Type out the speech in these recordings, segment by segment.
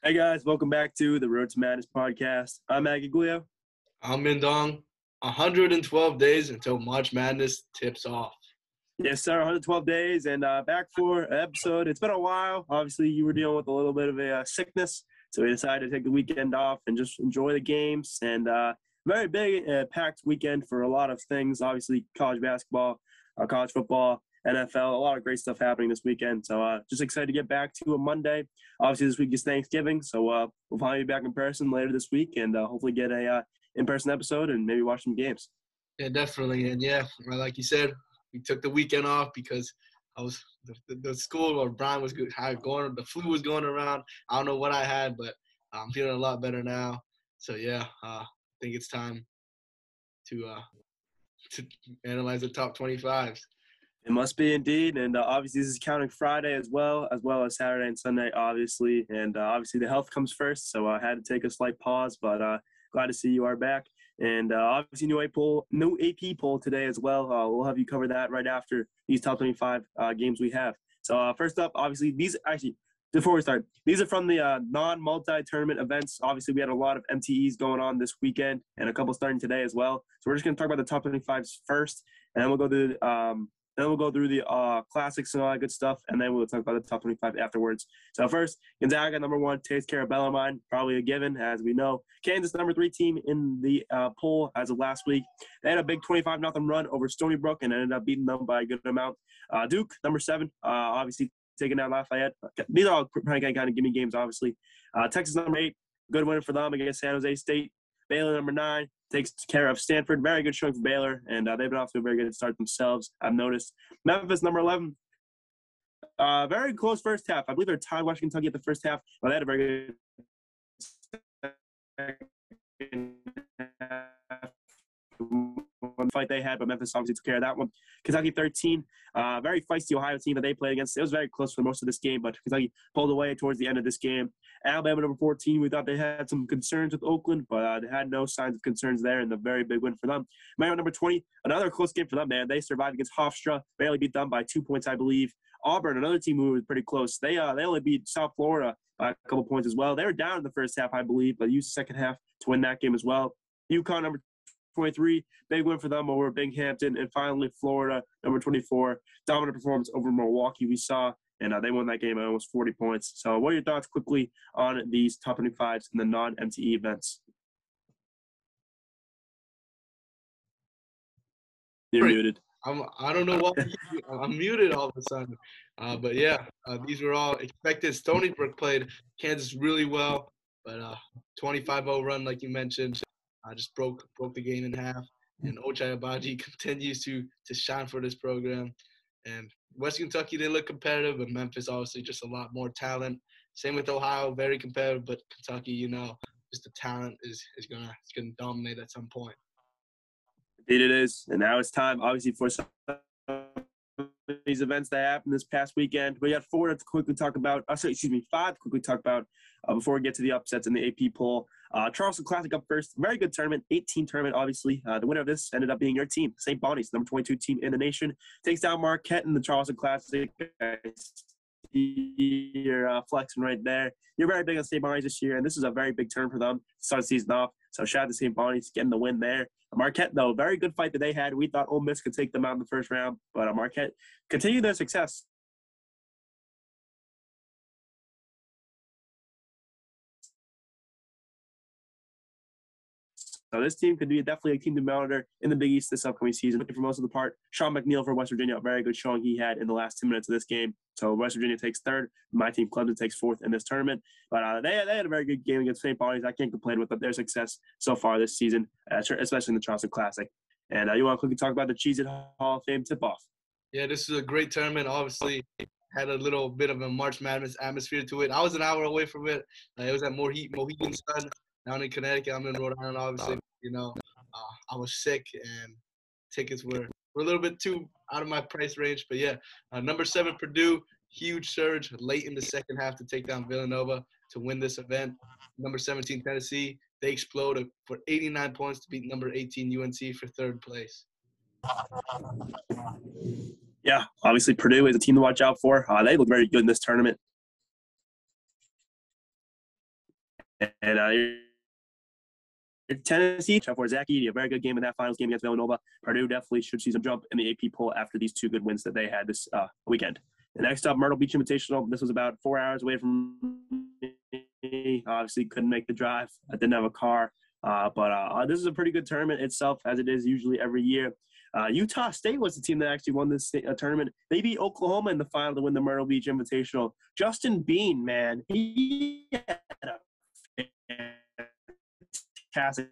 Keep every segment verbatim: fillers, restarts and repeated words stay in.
Hey guys, welcome back to the Road to Madness podcast. I'm Maggie Guglio. I'm Mindong. one hundred twelve days until March Madness tips off. Yes, sir. one hundred twelve days and uh, back for an episode. It's been a while. Obviously, you were dealing with a little bit of a uh, sickness, so we decided to take the weekend off and just enjoy the games. And uh, very big, uh, packed weekend for a lot of things. Obviously, college basketball, uh, college football, N F L, a lot of great stuff happening this weekend. So uh, just excited to get back to a Monday. Obviously, this week is Thanksgiving, so uh, we'll probably be back in person later this week and uh, hopefully get a uh, in-person episode and maybe watch some games. Yeah, definitely. And yeah, like you said, we took the weekend off because I was the, the, the school or Brian was good, had going, the flu was going around. I don't know what I had, but I'm feeling a lot better now. So yeah, uh, I think it's time to uh, to analyze the top twenty-fives. It must be indeed, and uh, obviously this is counting Friday as well, as well as Saturday and Sunday, obviously. And uh, obviously the health comes first, so I had to take a slight pause, but uh, glad to see you are back. And uh, obviously new A P poll, new A P poll today as well. Uh, we'll have you cover that right after these top twenty-five uh, games we have. So uh, first up, obviously these actually. Before we start, these are from the uh, non-multi-tournament events. Obviously, we had a lot of M T Es going on this weekend and a couple starting today as well. So we're just going to talk about the top twenty-fives first, and then we'll go through um, then we'll go through the uh, classics and all that good stuff, and then we'll talk about the top twenty-five afterwards. So first, Gonzaga, number one, takes care of Bellarmine, probably a given, as we know. Kansas, number three team in the uh, poll as of last week. They had a big twenty-five nothing run over Stony Brook and ended up beating them by a good amount. Uh, Duke, number seven, uh, obviously taking down Lafayette. These are all probably kind of gimme games, obviously. Uh, Texas, number eight, good win for them against San Jose State. Baylor, number nine, takes care of Stanford. Very good showing for Baylor, and uh, they've been off to a very good start themselves, I've noticed. Memphis, number eleven, uh, very close first half. I believe they're tied Washington Kentucky at the first half, but they had a very good one fight they had, but Memphis obviously took care of that one. Kentucky thirteen, uh, very feisty Ohio team that they played against. It was very close for most of this game, but Kentucky pulled away towards the end of this game. Alabama number fourteen, we thought they had some concerns with Oakland, but uh, they had no signs of concerns there, and a very big win for them. Maryland number twenty, another close game for them, man. They survived against Hofstra, barely beat them by two points, I believe. Auburn, another team who was pretty close. They uh, they only beat South Florida by a couple points as well. They were down in the first half, I believe, but used the second half to win that game as well. UConn number twenty-three, big win for them over Binghamton. And finally, Florida, number twenty-four, dominant performance over Milwaukee we saw, and uh, they won that game by almost forty points. So what are your thoughts quickly on these top twenty-fives in the non-M T E events? You're Right. muted. I'm, I don't know why I'm muted all of a sudden. Uh, but yeah, uh, these were all expected. Stony Brook played Kansas really well, but uh, twenty-five oh run, like you mentioned, uh, just broke broke the game in half. And Ochai Agbaji continues to to shine for this program. And Western Kentucky, they look competitive, but Memphis obviously just a lot more talent. Same with Ohio, very competitive, but Kentucky, you know, just the talent is is gonna it's gonna dominate at some point. Indeed it is. And now it's time, obviously, for some of these events that happened this past weekend. We got four to quickly talk about. Uh, sorry, excuse me, five to quickly talk about uh, before we get to the upsets in the A P poll. Uh, Charleston Classic up first. Very good tournament. eight-team tournament, obviously. Uh, the winner of this ended up being your team, Saint Bonnie's, number twenty-two team in the nation. Takes down Marquette in the Charleston Classic. You're uh, flexing right there. You're very big on Saint Bonnie's this year, and this is a very big turn for them to start the season off. So shout out to Saint Bonnie's getting the win there. Marquette, though, very good fight that they had. We thought Ole Miss could take them out in the first round, but uh, Marquette continued their success. So this team could be definitely a team to monitor in the Big East this upcoming season. Looking for most of the part, Sean McNeil for West Virginia, a very good showing he had in the last ten minutes of this game. So West Virginia takes third. My team, Clemson, takes fourth in this tournament. But uh, they, they had a very good game against Saint Bonnie's. I can't complain with their success so far this season, uh, especially in the Charleston Classic. And uh, you want to quickly talk about the Cheez-It Hall of Fame tip-off? Yeah, this is a great tournament. Obviously, had a little bit of a March Madness atmosphere to it. I was an hour away from it. Uh, it was at Mohegan, Mohegan Sun down in Connecticut. I'm in Rhode Island, obviously. You know, uh, I was sick, and tickets were, were a little bit too out of my price range. But, yeah, uh, number seven, Purdue, huge surge late in the second half to take down Villanova to win this event. Number seventeen, Tennessee, they exploded for eighty-nine points to beat number eighteen, U N C, for third place. Yeah, obviously Purdue is a team to watch out for. Uh, they look very good in this tournament. And uh, Tennessee, for Zach Edey, a very good game in that finals game against Villanova. Purdue definitely should see some jump in the A P poll after these two good wins that they had this uh, weekend. And next up, Myrtle Beach Invitational. This was about four hours away from me. Obviously, couldn't make the drive. I didn't have a car. Uh, but uh, this is a pretty good tournament itself, as it is usually every year. Uh, Utah State was the team that actually won this uh, tournament. They beat Oklahoma in the final to win the Myrtle Beach Invitational. Justin Bean, man, he had a fantastic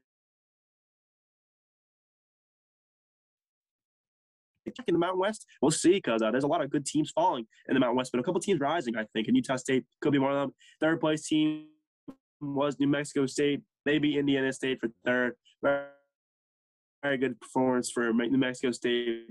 in the Mountain West. We'll see, because uh, there's a lot of good teams falling in the Mountain West, but a couple teams rising, I think, and Utah State could be one of them. Third place team was New Mexico State. Maybe Indiana State for third. Very, very good performance for New Mexico State.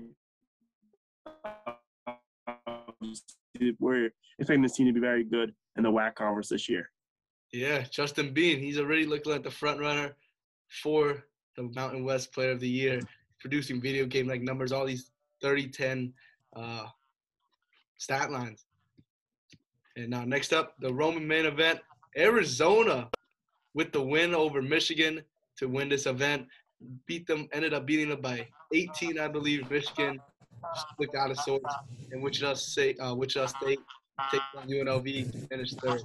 We're expecting this team to be very good in the W A C conference this year. Yeah, Justin Bean, he's already looking like the front runner for the Mountain West Player of the Year, producing video game like numbers, all these thirty ten uh, stat lines. And now next up, the Roman main event, Arizona with the win over Michigan to win this event. Beat them, ended up beating them by eighteen, I believe. Michigan looked out of sorts, and Wichita State, uh, Wichita State takes on U N L V to finish third.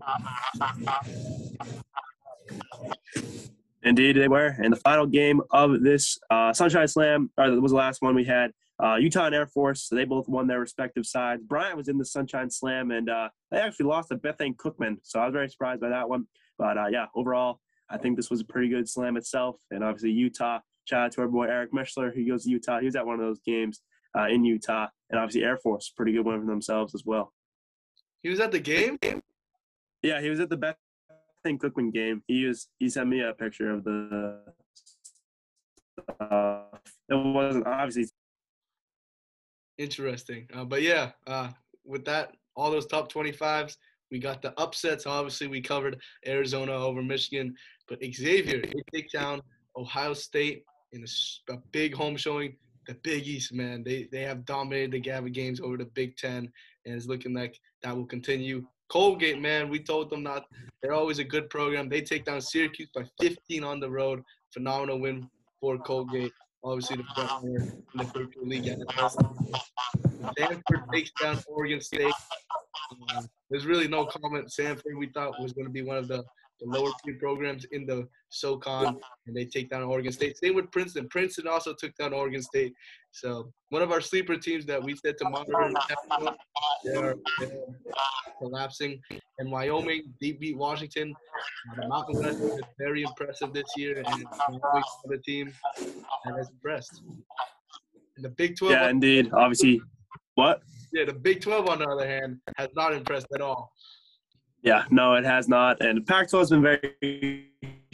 Indeed, they were. And the final game of this uh, Sunshine Slam, or that was the last one we had. Uh, Utah and Air Force, so they both won their respective sides. Bryant was in the Sunshine Slam, and uh, they actually lost to Bethany Cookman, so I was very surprised by that one. But, uh, yeah, overall, I think this was a pretty good slam itself. And obviously Utah, shout out to our boy Eric Mischler, who goes to Utah. He was at one of those games uh, in Utah. And obviously Air Force, pretty good one for themselves as well. He was at the game? Yeah, he was at the Bethany Cookman game. He was. He sent me a picture of the uh, it wasn't obviously interesting. Uh, but, yeah, uh, with that, all those top twenty-fives, we got the upsets. Obviously, we covered Arizona over Michigan. But Xavier, they take down Ohio State in a, a big home showing. The Big East, man, they they have dominated the Gava games over the Big Ten, and it's looking like that will continue. Colgate, man, we told them not. They're always a good program. They take down Syracuse by fifteen on the road. Phenomenal win for Colgate. Obviously, the front runner in the Patriot League. Stanford takes down Oregon State. Um, there's really no comment. Stanford, we thought, was going to be one of the, the lower tier programs in the SoCon, and they take down Oregon State. Same with Princeton. Princeton also took down Oregon State. So one of our sleeper teams that we said to monitor, they're, they're collapsing. And Wyoming, they beat Washington. The Mountain West is very impressive this year, and Wyoming is the team that has impressed. And the Big twelve. Yeah, indeed. Obviously, what? Yeah, the Big twelve, on the other hand, has not impressed at all. Yeah, no, it has not. And Pac twelve has been very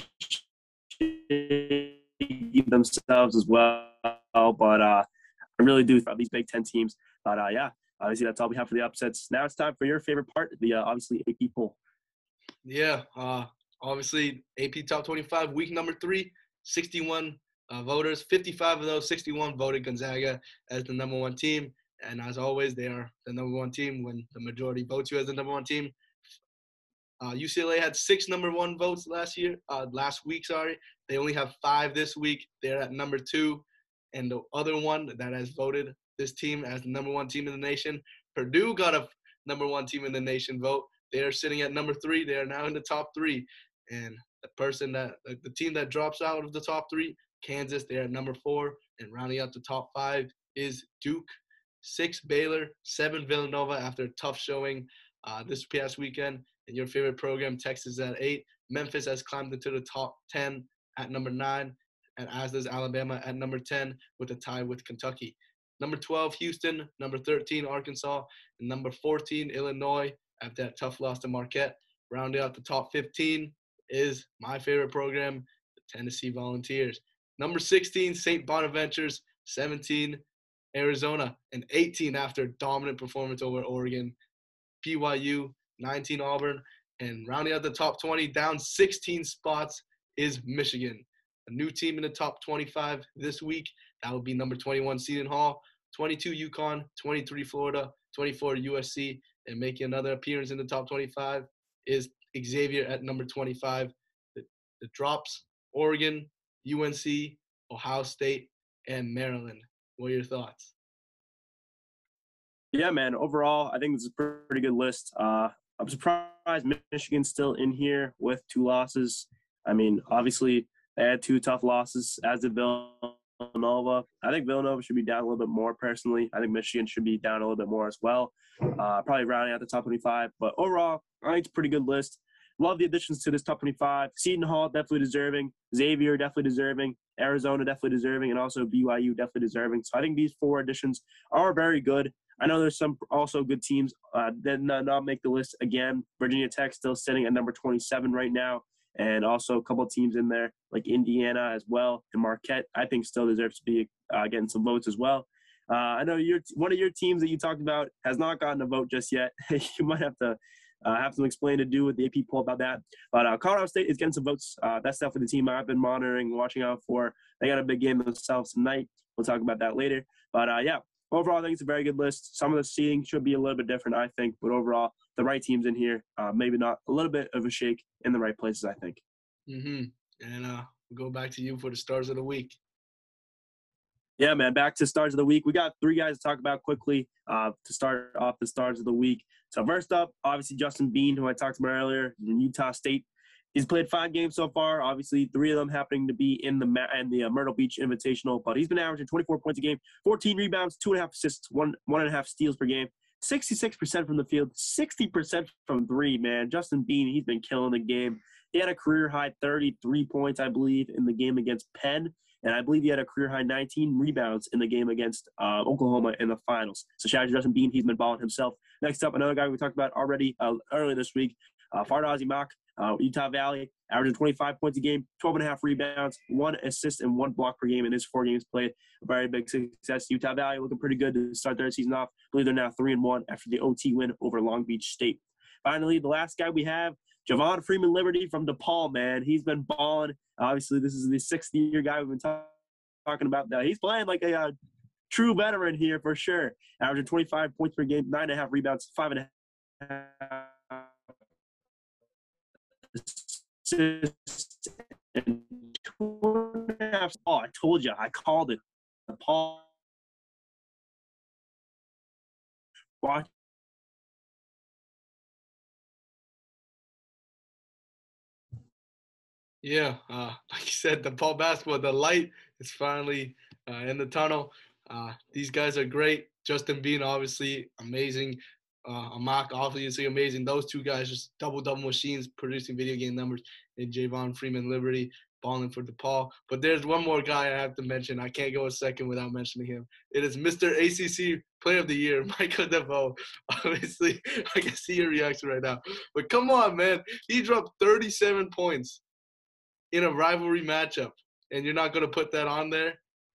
themselves as well. But uh, I really do for these Big Ten teams. But, uh, yeah, obviously that's all we have for the upsets. Now it's time for your favorite part, the uh, obviously A P poll. Yeah, uh, obviously A P Top twenty-five, week number three, sixty-one uh, voters. fifty-five of those, sixty-one voted Gonzaga as the number one team. And as always, they are the number one team when the majority votes you as the number one team. Uh, U C L A had six number one votes last year, uh, last week, sorry. They only have five this week. They're at number two. And the other one that has voted this team as the number one team in the nation, Purdue got a number one team in the nation vote. They are sitting at number three. They are now in the top three. And the person that, the team that drops out of the top three, Kansas, they're at number four. And rounding out the top five is Duke. Six Baylor, seven Villanova after a tough showing uh, this past weekend. And your favorite program, Texas, at eight. Memphis has climbed into the top ten at number nine, and as does Alabama at number ten with a tie with Kentucky. Number twelve, Houston. Number thirteen, Arkansas. And number fourteen, Illinois, after that tough loss to Marquette. Rounding out the top fifteen is my favorite program, the Tennessee Volunteers. Number sixteen, Saint Bonaventures. seventeen, Arizona. And eighteen after a dominant performance over Oregon. B Y U, nineteen, Auburn. And rounding out the top twenty, down sixteen spots, is Michigan. A new team in the top twenty-five this week. That would be number twenty-one, Seton Hall. twenty-two, UConn. twenty-three, Florida. twenty-four, U S C. And making another appearance in the top twenty-five is Xavier at number twenty-five. The, the drops, Oregon, U N C, Ohio State, and Maryland. What are your thoughts? Yeah, man. Overall, I think this is a pretty good list. Uh, I'm surprised Michigan's still in here with two losses. I mean, obviously, they had two tough losses, as did Villanova. I think Villanova should be down a little bit more, personally. I think Michigan should be down a little bit more as well. Uh, probably rounding out the top twenty-five. But overall, I think it's a pretty good list. Love the additions to this top twenty-five. Seton Hall, definitely deserving. Xavier, definitely deserving. Arizona, definitely deserving. And also B Y U, definitely deserving. So I think these four additions are very good. I know there's some also good teams uh, that not, not make the list again. Virginia Tech still sitting at number twenty-seven right now. And also a couple of teams in there like Indiana as well. And Marquette, I think, still deserves to be uh, getting some votes as well. Uh, I know your one of your teams that you talked about has not gotten a vote just yet. You might have to uh, have some explain to do with the A P poll about that. But uh, Colorado State is getting some votes. Uh, that's definitely the team I've been monitoring and watching out for. They got a big game themselves tonight. We'll talk about that later. But, uh, yeah, overall, I think it's a very good list. Some of the seeding should be a little bit different, I think. But overall, the right teams in here, uh, maybe not a little bit of a shake in the right places, I think. Mm-hmm. And uh, we'll go back to you for the stars of the week. Yeah, man, back to stars of the week. We got three guys to talk about quickly uh, to start off the stars of the week. So first up, obviously Justin Bean, who I talked about earlier, in Utah State. He's played five games so far. Obviously, three of them happening to be in the in the uh, Myrtle Beach Invitational. But he's been averaging twenty-four points a game, fourteen rebounds, two and a half assists, one one and a half steals per game, sixty-six percent from the field, sixty percent from three. Man, Justin Bean, he's been killing the game. He had a career high thirty-three points, I believe, in the game against Penn. And I believe he had a career-high nineteen rebounds in the game against uh, Oklahoma in the finals. So shout out to Justin Bean. He's been balling himself. Next up, another guy we talked about already uh, earlier this week, uh, Fardaws Aimaq, uh, Utah Valley, averaging twenty-five points a game, twelve and a half rebounds, one assist, and one block per game in his four games played. A very big success. Utah Valley looking pretty good to start their season off. I believe they're now three and one after the O T win over Long Beach State. Finally, the last guy we have, Javon Freeman Liberty from DePaul, man. He's been balling. Obviously, this is the sixth year guy we've been talking talking about that. He's playing like a uh, true veteran here for sure. Averaging twenty-five points per game, nine and a half rebounds, five and a half assists, and two and a half. Oh, I told you, I called it. Paul, watch. Yeah, uh, like you said, DePaul basketball, the light is finally uh, in the tunnel. Uh, these guys are great. Justin Bean, obviously, amazing. Uh, Aimaq, obviously, amazing. Those two guys just double-double machines producing video game numbers. And Javon Freeman Liberty balling for DePaul. But there's one more guy I have to mention. I can't go a second without mentioning him. It is Mister A C C Player of the Year, Michael DeVoe. Obviously, I can see your reaction right now. But come on, man. He dropped thirty-seven points in a rivalry matchup, and you're not going to put that on there?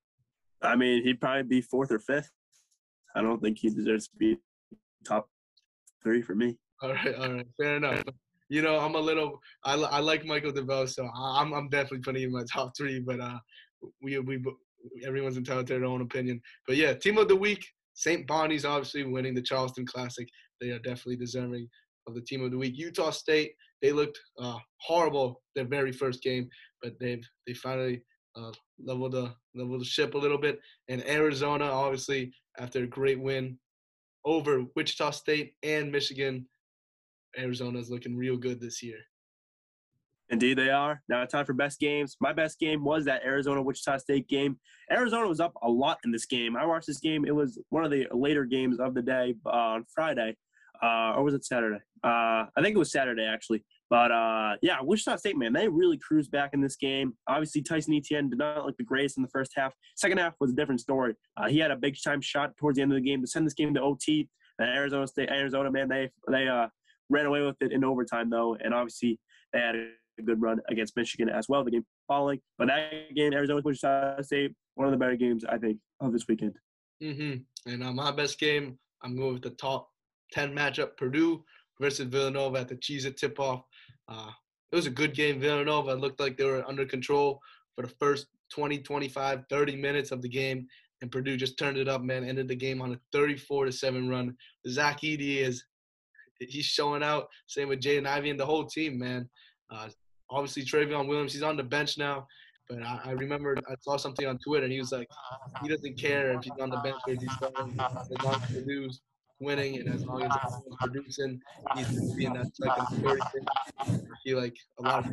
I mean, he'd probably be fourth or fifth. I don't think he deserves to be top three for me. All right, all right, fair enough. You know, I'm a little – I I like Michael DeVoe, so I'm I'm definitely putting him in my top three, but uh, we we everyone's entitled to their own opinion. But, yeah, team of the week, Saint Bonnie's obviously winning the Charleston Classic. They are definitely deserving of the team of the week. Utah State, they looked uh, horrible their very first game, but they've they finally uh, leveled the leveled the ship a little bit. And Arizona, obviously, after a great win over Wichita State and Michigan, Arizona's looking real good this year. Indeed, they are. Now, time for best games. My best game was that Arizona-Wichita State game. Arizona was up a lot in this game. I watched this game. It was one of the later games of the day uh, on Friday. Uh, or was it Saturday? Uh, I think it was Saturday, actually. But, uh, yeah, Wichita State, man, they really cruised back in this game. Obviously, Tyson Etienne did not look the greatest in the first half. Second half was a different story. Uh, he had a big-time shot towards the end of the game to send this game to O T. And Arizona State, Arizona, man, they they uh, ran away with it in overtime, though. And, obviously, they had a good run against Michigan as well, the game following. But that game, Arizona-Wichita State, one of the better games, I think, of this weekend. Mm-hmm. And uh, my best game, I'm going with the top ten matchup, Purdue versus Villanova at the Cheez-It tip-off. Uh, it was a good game. Villanova looked like they were under control for the first twenty, twenty-five, thirty minutes of the game, and Purdue just turned it up, man, ended the game on a thirty-four to seven run. Zach Edey is he's showing out. Same with Jaden Ivey and the whole team, man. Uh, obviously, Travion Williams, he's on the bench now. But I, I remember I saw something on Twitter, and he was like, he doesn't care if he's on the bench or if he's starting, as long as Purdue's winning and as long as everyone's producing, he's going to be in that second, third thing. I feel like a lot of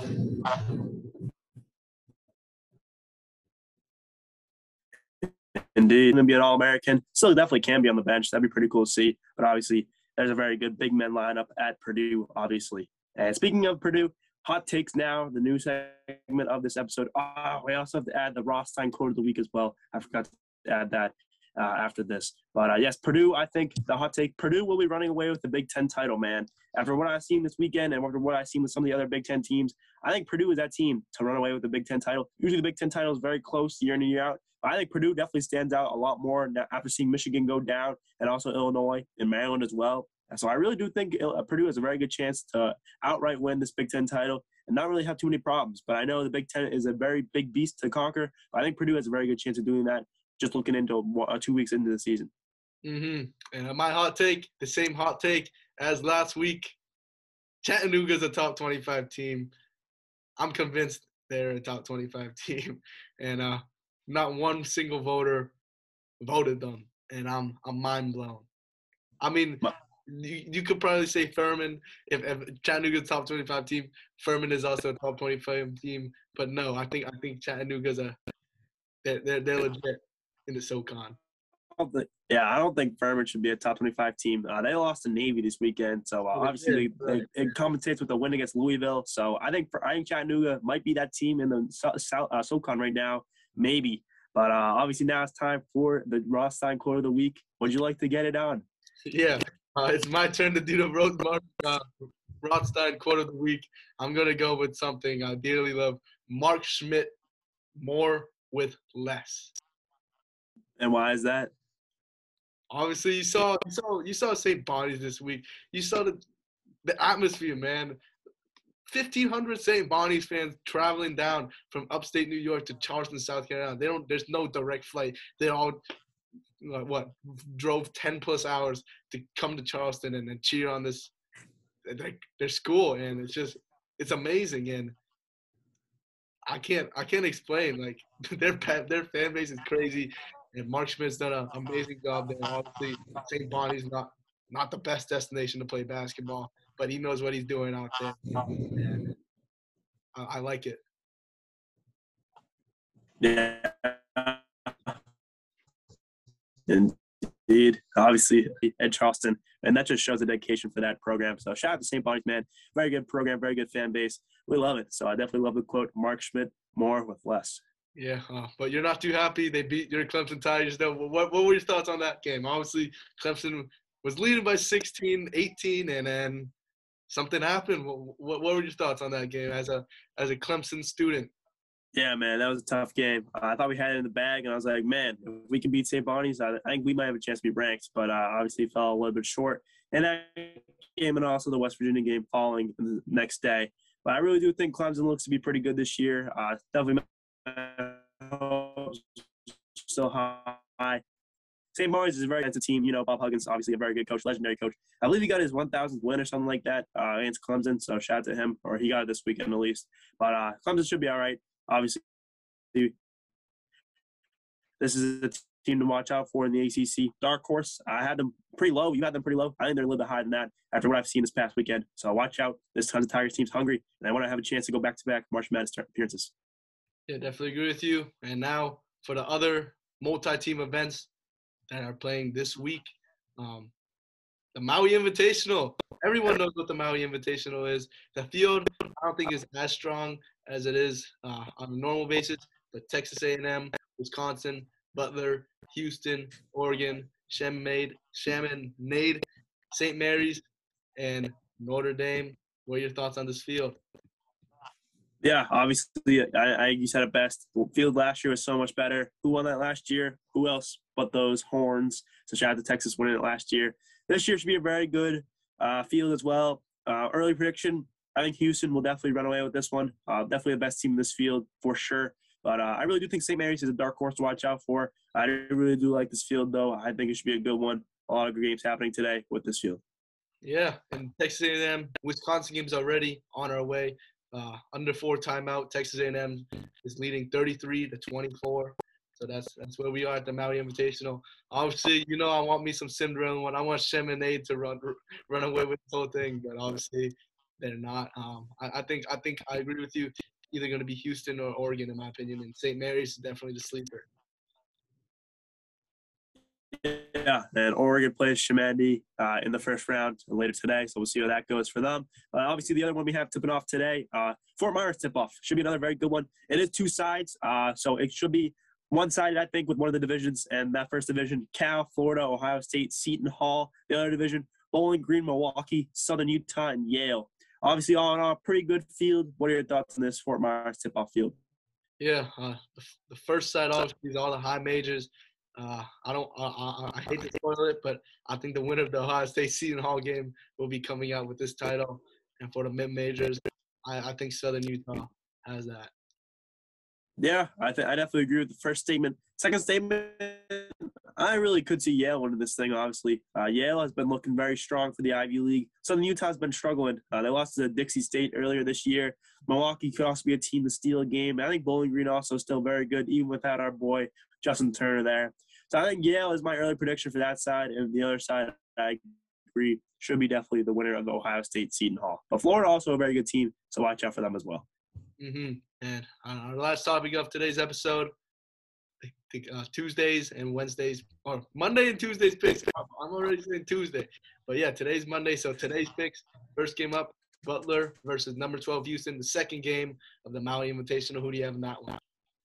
Indeed, going to be an All-American. Still definitely can be on the bench. That'd be pretty cool to see. But obviously, there's a very good big men lineup at Purdue, obviously. And speaking of Purdue, hot takes now, the new segment of this episode. Oh, we also have to add the Rothstein quote of the week as well. I forgot to add that uh, after this. But, uh, yes, Purdue, I think the hot take, Purdue will be running away with the Big Ten title, man. After what I've seen this weekend and after what I've seen with some of the other Big Ten teams, I think Purdue is that team to run away with the Big Ten title. Usually the Big Ten title is very close year in and year out. I think Purdue definitely stands out a lot more after seeing Michigan go down and also Illinois and Maryland as well. So I really do think Purdue has a very good chance to outright win this Big Ten title and not really have too many problems. But I know the Big Ten is a very big beast to conquer. But I think Purdue has a very good chance of doing that just looking into uh, two weeks into the season. Mm-hmm. And my hot take, the same hot take as last week, Chattanooga's a top twenty-five team. I'm convinced they're a top twenty-five team. And uh, not one single voter voted them. And I'm I'm mind blown. I mean, you, you could probably say Furman. If, if Chattanooga's top twenty-five team, Furman is also a top twenty-five team. But no, I think I think Chattanooga's a they're they're, they're legit in the SoCon. I don't think, yeah, I don't think Furman should be a top twenty-five team. Uh, they lost to Navy this weekend, so uh, obviously they, they, it compensates with the win against Louisville. So I think for I think Chattanooga might be that team in the South uh, SoCon right now, maybe. But uh, obviously now it's time for the Rothstein quote of the week. Would you like to get it on? Yeah, uh, it's my turn to do the Rose uh, Rothstein quote of the week. I'm gonna go with something I dearly love. Mark Schmidt, more with less. And why is that? Obviously, you saw you saw you saw Saint Bonnie's this week. You saw the the atmosphere, man. fifteen hundred Saint Bonnie's fans traveling down from upstate New York to Charleston, South Carolina. They don't. There's no direct flight. They all like, what drove ten plus hours to come to Charleston and, and cheer on this like their school, and it's just it's amazing. And I can't I can't explain like their their fan base is crazy. And Mark Schmidt's done an amazing job there. Obviously, Saint Bonnie's not not the best destination to play basketball, but he knows what he's doing out there. And I, I like it. Yeah. Indeed. Obviously, at Charleston. And that just shows the dedication for that program. So shout out to Saint Bonnie's, man. Very good program, very good fan base. We love it. So I definitely love the quote, Mark Schmidt, more with less. Yeah, uh, but you're not too happy. They beat your Clemson Tigers, though. What, what were your thoughts on that game? Obviously, Clemson was leading by sixteen, eighteen, and then something happened. What, what, what were your thoughts on that game as a as a Clemson student? Yeah, man, that was a tough game. Uh, I thought we had it in the bag, and I was like, man, if we can beat Saint Bonnie's, I, I think we might have a chance to be ranked, but uh, obviously fell a little bit short. And that game and also the West Virginia game following the next day. But I really do think Clemson looks to be pretty good this year. Uh, definitely still high. Saint Bonnie's is a very good team. You know, Bob Huggins, obviously a very good coach, legendary coach. I believe he got his one thousandth win or something like that uh, against Clemson, so shout out to him, or he got it this weekend at least. But uh, Clemson should be all right. Obviously, this is a team to watch out for in the A C C. Dark horse, I had them pretty low. You had them pretty low. I think they're a little bit higher than that after what I've seen this past weekend. So watch out. This tons of Tigers team's hungry, and I want to have a chance to go back-to-back March Madness appearances. Yeah, definitely agree with you. And now for the other multi-team events that are playing this week, um, the Maui Invitational. Everyone knows what the Maui Invitational is. The field, I don't think is as strong as it is uh, on a normal basis, but Texas A and M, Wisconsin, Butler, Houston, Oregon, Chaminade, Chaminade, Saint Mary's, and Notre Dame. What are your thoughts on this field? Yeah, obviously, I, I you said it best. The field last year was so much better. Who won that last year? Who else but those Horns? So shout out to Texas winning it last year. This year should be a very good uh, field as well. Uh, early prediction, I think Houston will definitely run away with this one. Uh, definitely the best team in this field for sure. But uh, I really do think Saint Mary's is a dark horse to watch out for. I really do like this field, though. I think it should be a good one. A lot of good games happening today with this field. Yeah, and Texas A and M, Wisconsin game's already on our way. Uh, under four timeout, Texas A and M is leading thirty-three to twenty-four. So that's that's where we are at the Maui Invitational. Obviously, you know I want me some Cinderella one. I want Chaminade to run run away with the whole thing, but obviously they're not. Um, I, I think I think I agree with you. Either going to be Houston or Oregon, in my opinion, and Saint Mary's is definitely the sleeper. Yeah, and Oregon plays Chaminade uh, in the first round later today, so we'll see how that goes for them. Uh, obviously, the other one we have tipping off today, uh, Fort Myers tip-off. Should be another very good one. It is two sides, uh, so it should be one-sided, I think, with one of the divisions. And that first division, Cal, Florida, Ohio State, Seton Hall. The other division, Bowling Green, Milwaukee, Southern Utah, and Yale. Obviously, all in all, pretty good field. What are your thoughts on this Fort Myers tip-off field? Yeah, uh, the, the first side obviously is all the high majors. Uh, I don't. I, I, I hate to spoil it, but I think the winner of the Ohio State Seton Hall game will be coming out with this title. And for the mid majors, I, I think Southern Utah has that. Yeah, I th- I definitely agree with the first statement. Second statement, I really could see Yale winning this thing, obviously. Uh, Yale has been looking very strong for the Ivy League. Southern Utah's been struggling. Uh, they lost to Dixie State earlier this year. Milwaukee could also be a team to steal a game. I think Bowling Green also still very good, even without our boy Justin Turner there. So I think Yale is my early prediction for that side. And the other side, I agree, should be definitely the winner of the Ohio State Seton Hall. But Florida also a very good team, so watch out for them as well. Mm-hmm. And on our last topic of today's episode, I think uh, Tuesdays and Wednesdays, or Monday and Tuesdays picks. I'm already saying Tuesday. But yeah, today's Monday, so today's picks. First game up, Butler versus number twelve Houston. The second game of the Maui Invitational. Who do you have in that one?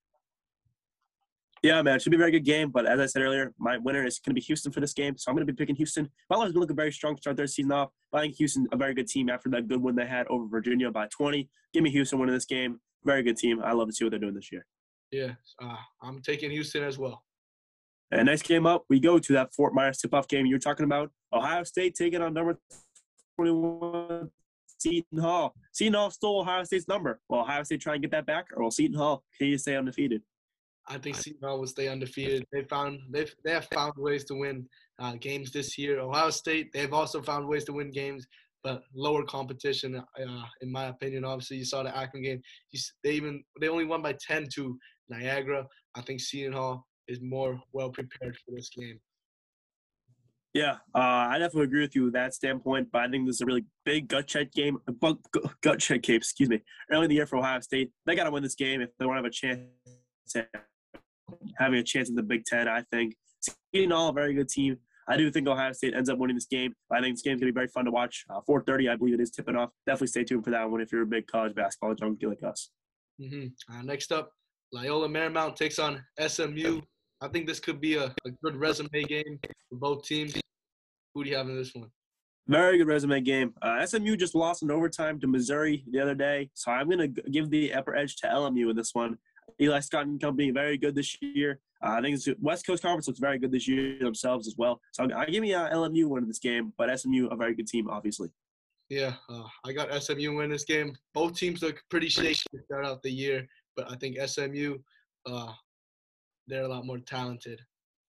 Yeah, man, it should be a very good game. But as I said earlier, my winner is going to be Houston for this game. So I'm going to be picking Houston. Butler's been looking very strong to start their season off. But I think Houston, a very good team after that good win they had over Virginia by twenty. Give me Houston winning this game. Very good team. I love to see what they're doing this year. Yeah, uh, I'm taking Houston as well. And next game up, we go to that Fort Myers tip-off game you're talking about. Ohio State taking on number twenty-one, Seton Hall. Seton Hall stole Ohio State's number. Will Ohio State try and get that back, or will Seton Hall continue to stay undefeated? I think Seton Hall will stay undefeated. They found they've they have found ways to win uh, games this year. Ohio State, they've also found ways to win games, but lower competition, uh, in my opinion. Obviously, you saw the Akron game. They even they only won by ten to Niagara. I think Seton Hall is more well prepared for this game. Yeah, uh, I definitely agree with you with that standpoint, but I think this is a really big gut check game, gut check game, excuse me, early in the year for Ohio State. They got to win this game if they want to have a chance at having a chance in the Big Ten, I think. Seton Hall, a very good team. I do think Ohio State ends up winning this game. I think this game's going to be very fun to watch. Uh, four thirty, I believe it is tipping off. Definitely stay tuned for that one if you're a big college basketball junkie like us. Mm-hmm. Uh, next up, Loyola Marymount takes on S M U. I think this could be a, a good resume game for both teams. Who do you have in this one? Very good resume game. Uh, S M U just lost in overtime to Missouri the other day, so I'm going to give the upper edge to L M U in this one. Eli Scott and company, very good this year. Uh, I think it's West Coast Conference looks very good this year themselves as well. So I give me uh, L M U winning this game, but S M U a very good team, obviously. Yeah, uh, I got S M U win this game. Both teams look pretty shaky to start out the year, but I think S M U, uh, they're a lot more talented.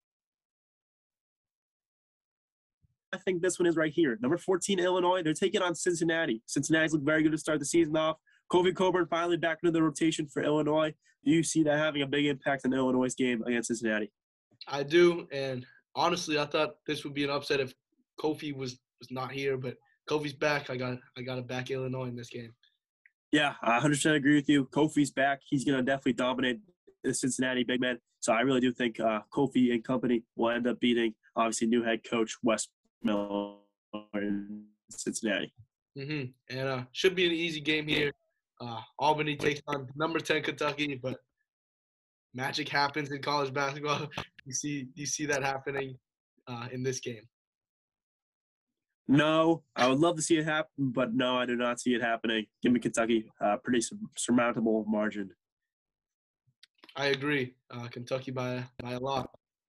I think this one is right here. Number fourteen, Illinois. They're taking on Cincinnati. Cincinnati's look very good to start the season off. Kofi Cockburn finally back into the rotation for Illinois. Do you see that having a big impact on Illinois' game against Cincinnati? I do, and honestly, I thought this would be an upset if Kofi was, was not here, but Kofi's back. I got I got to back Illinois in this game. Yeah, I one hundred percent agree with you. Kofi's back. He's going to definitely dominate the Cincinnati big man. So I really do think uh, Kofi and company will end up beating, obviously, new head coach Wes Miller in Cincinnati. Mm-hmm. And uh, should be an easy game here. Uh, Albany takes on number ten Kentucky, but magic happens in college basketball. You see, you see that happening uh, in this game. No, I would love to see it happen, but no, I do not see it happening. Give me Kentucky, uh, pretty surmountable margin. I agree. Uh, Kentucky by by a lot.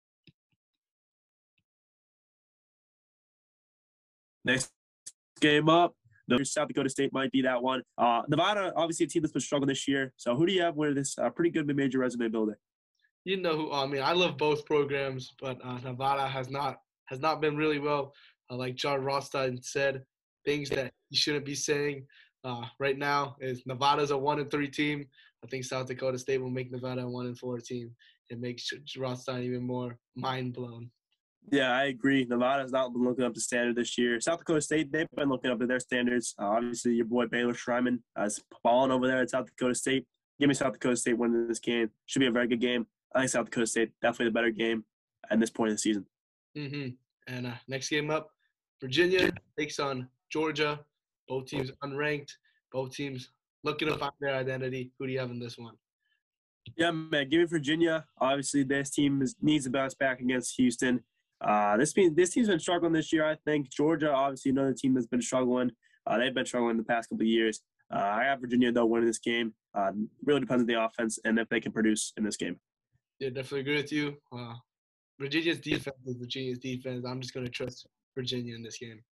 Next game up, South Dakota State might be that one. Uh, Nevada, obviously a team that's been struggling this year. So who do you have with this uh, pretty good mid-major resume builder? You know who? I mean, I love both programs, but uh, Nevada has not has not been really well uh, like John Rothstein said, things that you shouldn't be saying uh, right now is Nevada's a one and three team. I think South Dakota State will make Nevada a one and four team and make Rothstein even more mind blown. Yeah, I agree. Nevada's not been looking up to standard this year. South Dakota State, they've been looking up to their standards. Uh, obviously, your boy Baylor Schreiman uh, is balling over there at South Dakota State. Give me South Dakota State winning this game. Should be a very good game. I think South Dakota State definitely the better game at this point in the season. Mm-hmm. And uh, next game up, Virginia takes on Georgia. Both teams unranked. Both teams looking to find their identity. Who do you have in this one? Yeah, man, give me Virginia. Obviously, this team is, needs to bounce back against Houston. Uh, this team, this team's been struggling this year, I think. Georgia, obviously, another team that's been struggling. Uh, they've been struggling the past couple of years. Uh, I have Virginia, though, winning this game. Uh, really depends on the offense and if they can produce in this game. Yeah, definitely agree with you. Uh, Virginia's defense is Virginia's defense. I'm just going to trust Virginia in this game.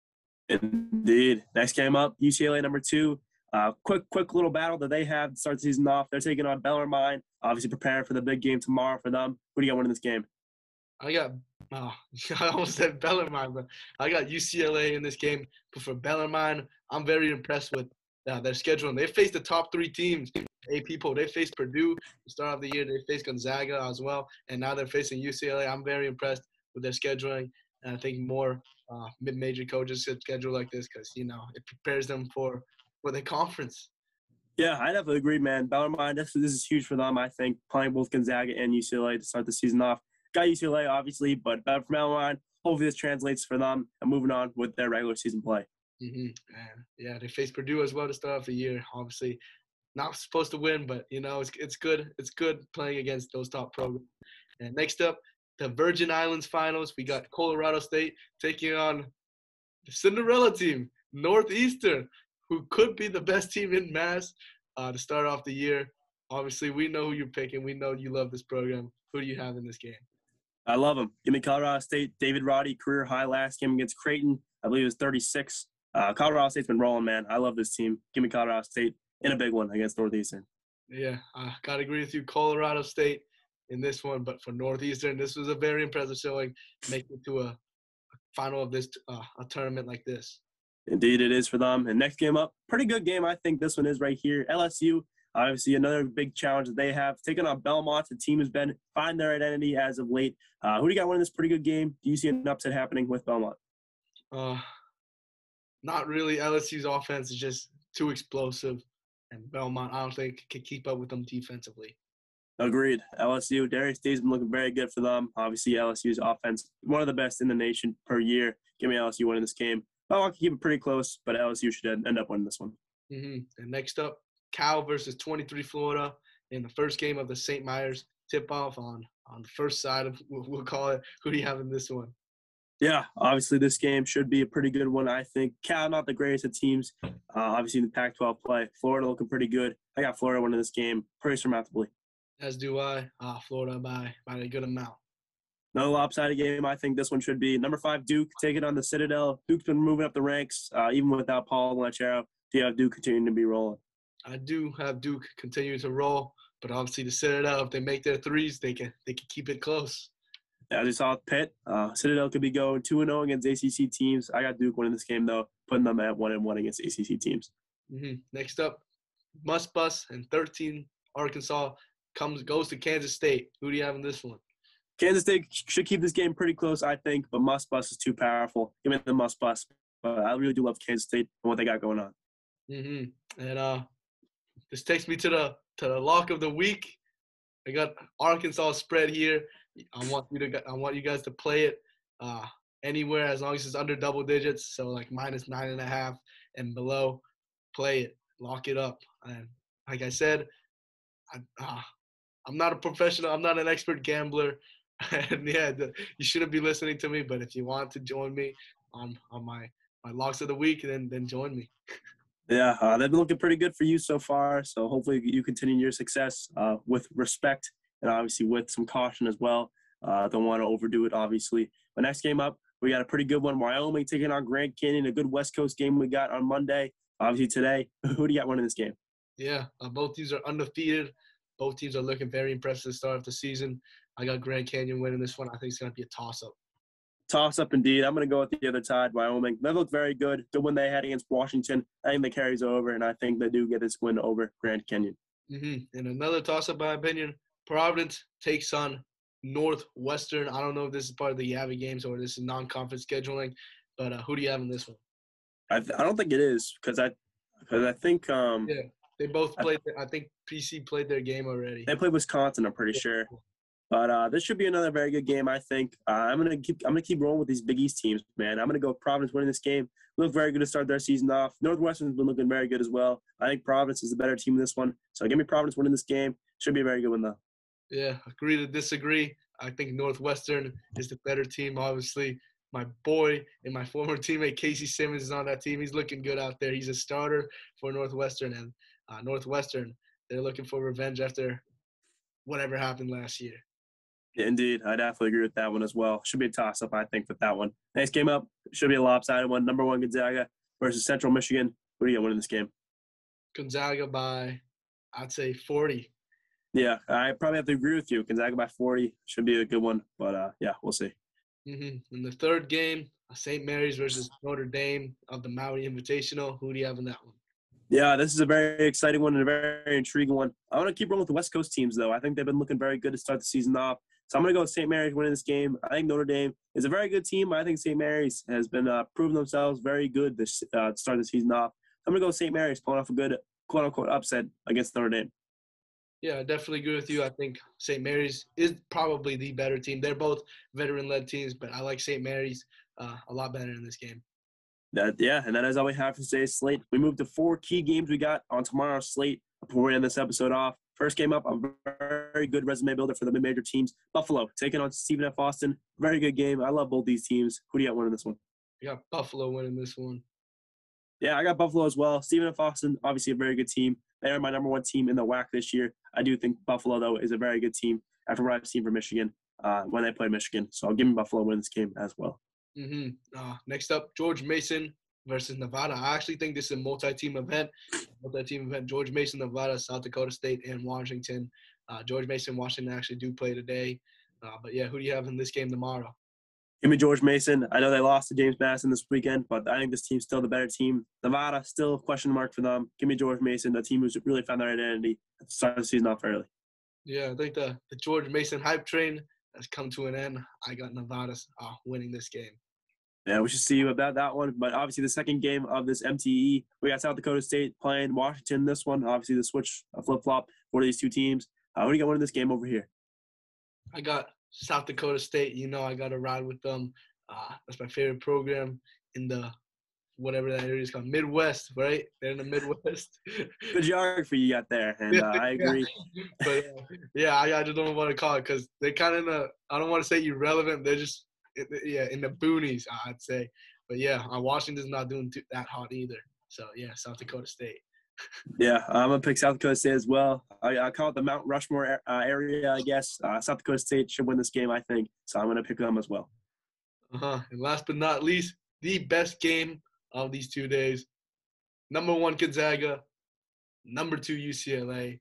Indeed. Next game up, U C L A number two. Uh, quick, quick little battle that they have to start the season off. They're taking on Bellarmine, obviously preparing for the big game tomorrow for them. Who do you got winning this game? I got, oh, I almost said Bellarmine, but I got U C L A in this game. But for Bellarmine, I'm very impressed with uh, their schedule. They faced the top three teams, A P poll. They faced Purdue to start off the year. They faced Gonzaga as well, and now they're facing U C L A. I'm very impressed with their scheduling, and I think more uh, mid-major coaches should schedule like this because, you know, it prepares them for, for the conference. Yeah, I definitely agree, man. Bellarmine, this, this is huge for them, I think, playing both Gonzaga and U C L A to start the season off. Got U C L A, obviously, but for Bellarmine, hopefully this translates for them and moving on with their regular season play. Mm-hmm. And yeah, they face Purdue as well to start off the year. Obviously, not supposed to win, but you know it's it's good. It's good playing against those top programs. And next up, the Virgin Islands Finals. We got Colorado State taking on the Cinderella team, Northeastern, who could be the best team in Mass uh, to start off the year. Obviously, we know who you're picking. We know you love this program. Who do you have in this game? I love him. Give me Colorado State. David Roddy, career high last game against Creighton. I believe it was thirty-six. Uh, Colorado State's been rolling, man. I love this team. Give me Colorado State in a big one against Northeastern. Yeah, I got to agree with you. Colorado State in this one, but for Northeastern, this was a very impressive showing, making it to a, a final of this uh, a tournament like this. Indeed, it is for them. And next game up, pretty good game. I think this one is right here. L S U, obviously another big challenge that they have. Taking on Belmont, the team has been finding their identity as of late. Uh, who do you got winning this pretty good game? Do you see an upset happening with Belmont? Uh, not really. L S U's offense is just too explosive, and Belmont, I don't think, can keep up with them defensively. Agreed. L S U, Darius Day's been looking very good for them. Obviously, L S U's offense, one of the best in the nation per year. Give me L S U winning this game. Belmont can keep it pretty close, but L S U should end up winning this one. Mm-hmm. And next up, Cal versus twenty-three Florida in the first game of the Saint Myers tip-off on, on the first side of, we'll call it. Who do you have in this one? Yeah, obviously this game should be a pretty good one, I think. Cal, not the greatest of teams. Uh, obviously in the Pac twelve play. Florida looking pretty good. I got Florida winning this game pretty surmountably. As do I. Uh, Florida by, by a good amount. No lopsided game. I think this one should be. Number five, Duke, taking on the Citadel. Duke's been moving up the ranks, uh, even without Paul Lanchero. Do you have Duke continuing to be rolling? I do have Duke continue to roll, but obviously the Citadel, if they make their threes, they can they can keep it close. As we saw with Pitt, uh, Citadel could be going two and oh against A C C teams. I got Duke winning this game, though, putting them at one and one against A C C teams. Mm-hmm. Next up, Must Bus and thirteen Arkansas comes goes to Kansas State. Who do you have in this one? Kansas State should keep this game pretty close, I think, but Must Bus is too powerful. Give me the Must Bus. But I really do love Kansas State and what they got going on. Mm-hmm. And uh, this takes me to the to the lock of the week. I got Arkansas spread here. I want you to I want you guys to play it uh, anywhere as long as it's under double digits. So like minus nine and a half and below. Play it, lock it up. And like I said, I, uh, I'm not a professional. I'm not an expert gambler. And yeah, the, you shouldn't be listening to me. But if you want to join me on on my my locks of the week, then then join me. Yeah, uh, they've been looking pretty good for you so far. So hopefully you continue your success uh, with respect and obviously with some caution as well. Uh, don't want to overdo it, obviously. But next game up, we got a pretty good one. Wyoming taking on Grand Canyon, a good West Coast game we got on Monday. Obviously today, who do you got winning this game? Yeah, uh, both teams are undefeated. Both teams are looking very impressive to start of the season. I got Grand Canyon winning this one. I think it's going to be a toss-up. Toss up indeed. I'm going to go with the other side, Wyoming. They look very good. Good win they had against Washington. I think that carries over, and I think they do get this win over Grand Canyon. Mm-hmm. And another toss-up, by opinion, Providence takes on Northwestern. I don't know if this is part of the Yavi games or this is non-conference scheduling, but uh, who do you have in this one? I, th- I don't think it is because I because I think um, yeah they both played. I, I think P C played their game already. They played Wisconsin. I'm pretty sure. But uh, this should be another very good game, I think. Uh, I'm gonna keep I'm gonna keep rolling with these Big East teams, man. I'm gonna go with Providence winning this game. Look very good to start their season off. Northwestern's been looking very good as well. I think Providence is the better team in this one. So give me Providence winning this game. Should be a very good one though. Yeah, agree to disagree. I think Northwestern is the better team. Obviously, my boy and my former teammate Casey Simmons is on that team. He's looking good out there. He's a starter for Northwestern, and uh, Northwestern, they're looking for revenge after whatever happened last year. Yeah, indeed. I definitely agree with that one as well. Should be a toss-up, I think, with that one. Next game up, should be a lopsided one. Number one, Gonzaga versus Central Michigan. Who do you got winning this game? Gonzaga by, I'd say, forty. Yeah, I probably have to agree with you. Gonzaga by forty should be a good one. But, uh, yeah, we'll see. Mm-hmm. In the third game, Saint Mary's versus Notre Dame of the Maui Invitational. Who do you have in that one? Yeah, this is a very exciting one and a very intriguing one. I want to keep rolling with the West Coast teams, though. I think they've been looking very good to start the season off. So I'm going to go with Saint Mary's winning this game. I think Notre Dame is a very good team. I think Saint Mary's has been uh, proving themselves very good this, uh, to start the season off. I'm going to go with Saint Mary's pulling off a good, quote-unquote, upset against Notre Dame. Yeah, I definitely agree with you. I think Saint Mary's is probably the better team. They're both veteran-led teams, but I like Saint Mary's uh, a lot better in this game. That, yeah, and that is all we have for today's slate. We moved to four key games we got on tomorrow's slate before we end this episode off. First game up, a very good resume builder for the mid-major teams. Buffalo taking on Stephen F. Austin. Very good game. I love both these teams. Who do you got winning this one? I got Buffalo winning this one. Yeah, I got Buffalo as well. Stephen F. Austin, obviously a very good team. They are my number one team in the W A C this year. I do think Buffalo, though, is a very good team after what I've seen from Michigan uh, when they play Michigan. So I'll give me Buffalo win this game as well. Mm-hmm. Uh, next up, George Mason versus Nevada. I actually think this is a multi-team event. Multi-team event. George Mason, Nevada, South Dakota State, and Washington. Uh, George Mason, Washington actually do play today. Uh, but, yeah, who do you have in this game tomorrow? Give me George Mason. I know they lost to James Madison this weekend, but I think this team's still the better team. Nevada, still a question mark for them. Give me George Mason, the team who's really found their identity at the start of the season off early. Yeah, I think the, the George Mason hype train has come to an end. I got Nevada uh, winning this game. Yeah, we should see about that one. But obviously the second game of this M T E, we got South Dakota State playing Washington this one. Obviously the switch, a flip-flop for these two teams. Uh, who do you got winning this game over here? I got South Dakota State. You know I got to ride with them. Uh, that's my favorite program in the whatever that area is called, Midwest, right? They're in the Midwest. Good geography you got there, and uh, I agree. But, uh, yeah, I, I just don't want to call it because they're kind of in a – I don't want to say irrelevant. They're just – yeah, in the boonies, I'd say. But, yeah, uh, Washington's not doing too, that hot either. So, yeah, South Dakota State. Yeah, I'm going to pick South Dakota State as well. I, I call it the Mount Rushmore uh, area, I guess. Uh, South Dakota State should win this game, I think. So I'm going to pick them as well. Uh-huh. And last but not least, the best game of these two days. Number one, Gonzaga. Number two, U C L A.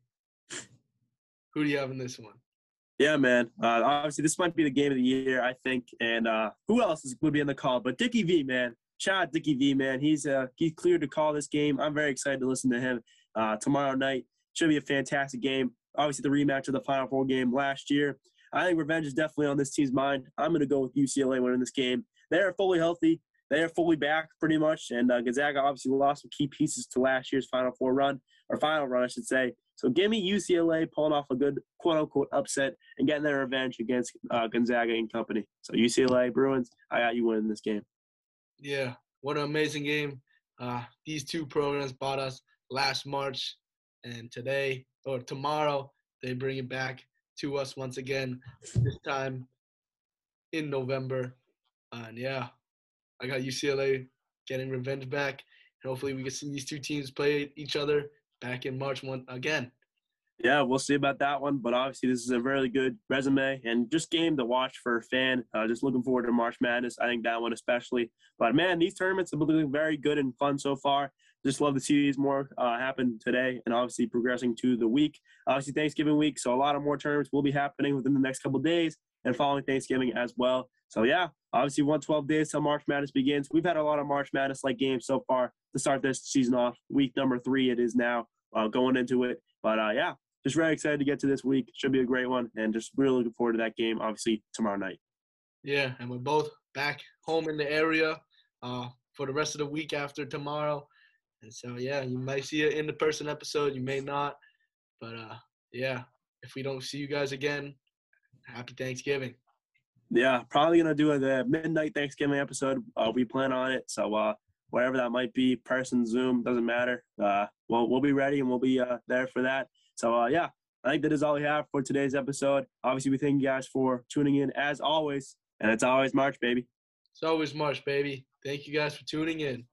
Who do you have in this one? Yeah, man. Uh, obviously, this might be the game of the year, I think. And uh, who else is, would be in the call? But Dickie V, man. Shout out Dickie V, man. He's uh, he's cleared to call this game. I'm very excited to listen to him uh, tomorrow night. Should be a fantastic game. Obviously, the rematch of the Final Four game last year. I think revenge is definitely on this team's mind. I'm going to go with U C L A winning this game. They are fully healthy. They are fully back pretty much. And uh, Gonzaga obviously lost some key pieces to last year's Final Four run, or final run, I should say. So give me U C L A pulling off a good quote-unquote upset and getting their revenge against uh, Gonzaga and company. So U C L A, Bruins, I got you winning this game. Yeah, what an amazing game. Uh, these two programs bought us last March, and today, or tomorrow, they bring it back to us once again, this time in November. Uh, and, yeah, I got U C L A getting revenge back. And hopefully we can see these two teams play each other back in March one again. Yeah, we'll see about that one. But obviously this is a really good resume and just game to watch for a fan. Uh, just looking forward to March Madness. I think that one especially. But, man, these tournaments have been looking very good and fun so far. Just love to see these more uh, happen today and obviously progressing to the week. Obviously Thanksgiving week, so a lot of more tournaments will be happening within the next couple of days and following Thanksgiving as well. So, yeah, obviously one hundred twelve days till March Madness begins. We've had a lot of March Madness-like games so far to start this season off. Week number three it is now, uh, going into it. But, uh, yeah, just very excited to get to this week. Should be a great one, and just really looking forward to that game, obviously, tomorrow night. Yeah, and we're both back home in the area uh, for the rest of the week after tomorrow. And so, yeah, you might see an in-person episode. You may not. But, uh, yeah, if we don't see you guys again, happy Thanksgiving. Yeah, probably going to do a the midnight Thanksgiving episode. Uh, we plan on it. So, uh, whatever that might be, person, Zoom, doesn't matter. Uh, we'll, we'll be ready, and we'll be uh, there for that. So, uh, yeah, I think that is all we have for today's episode. Obviously, we thank you guys for tuning in as always. And it's always March, baby. It's always March, baby. Thank you guys for tuning in.